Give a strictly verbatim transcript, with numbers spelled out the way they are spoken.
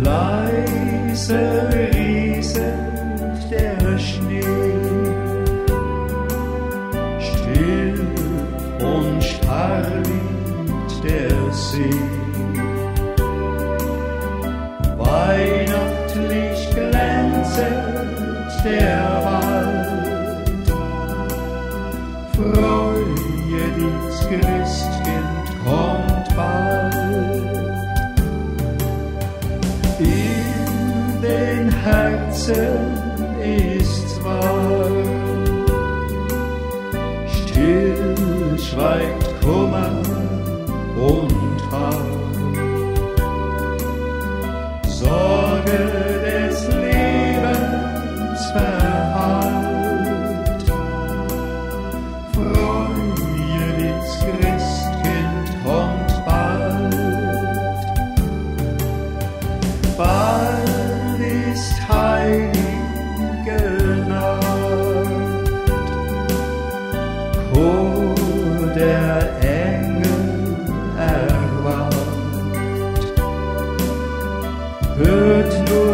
Leise rieselt der Schnee, still und starr liegt der See. Weihnachtlich glänzet der Wald, freue dich, Christkind kommt bald. In den Herzen ist's warm, still schweigt Kummer und Harm. Sorge des Lebens verhallt, freue dich, Christkind kommt bald. Bald ist heilige Nacht, Chor der Engel erwacht, hört nur